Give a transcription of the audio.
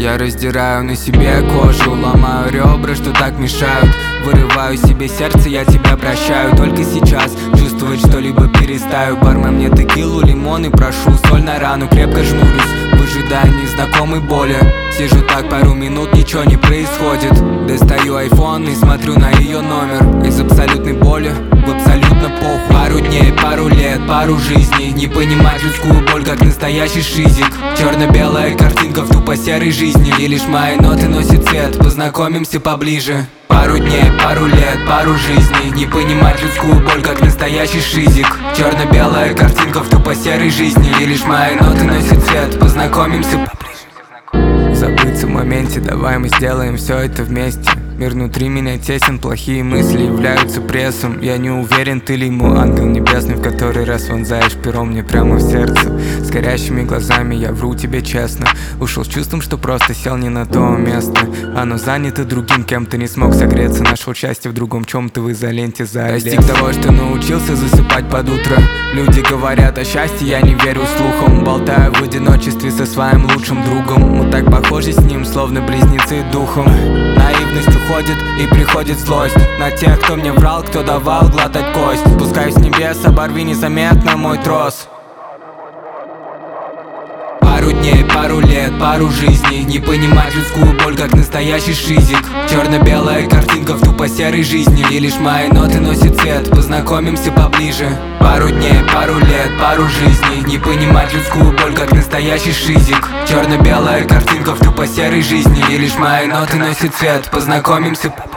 Я раздираю на себе кожу, ломаю ребра, что так мешают. Вырываю себе сердце, я тебя прощаю. Только сейчас чувствовать что-либо перестаю. Бармен, мне текилу, лимон и прошу соль на рану. Крепко жмурюсь, выжидая незнакомой боли. Сижу так пару минут, ничего не происходит. Достаю айфон и смотрю на ее номер. Из абсолютной боли в абсолютно похуй. Пару дней, пару лет, пару жизней. Не понимать людскую боль, как настоящий шизик. Черно-белая картинка в тупо серой жизни. И лишь мои ноты носят цвет, познакомимся поближе. Пару дней, пару лет, пару жизней. Не понимать людскую боль, как настоящий шизик. Черно-белая картинка в тупо серой жизни. И лишь мои ноты носят цвет, познакомимся поближе. Забыться в моменте, давай мы сделаем все это вместе. Мир внутри меня тесен, плохие мысли являются прессом. Я не уверен, ты ли ему ангел небесный, в который раз вонзаешь пером мне прямо в сердце. С горящими глазами я вру тебе честно. Ушел с чувством, что просто сел не на то место. Оно занято другим, кем-то не смог согреться. Нашел счастье в другом чем-то в изоленте за лес. Достиг того, что научился засыпать под утро. Люди говорят о счастье, я не верю слухам. Болтаю в одиночестве со своим лучшим другом. Мы так похожи с ним, словно близнецы духом. Наивность уходит и приходит злость на тех, кто мне врал, кто давал глотать кость. Спускаюсь с небес, оборви незаметно мой трос. Пару дней, пару лет, пару жизней. Не понимать людскую боль, как настоящий шизик. Черно-белая картинка в тупо серой жизни. И лишь мои ноты носят цвет, познакомимся поближе. Пару дней, пару лет, пару жизней. Не понимать людскую боль, как настоящий шизик. Черно-белая картинка в тупо серой жизни. И лишь мои ноты носят цвет, познакомимся поближе.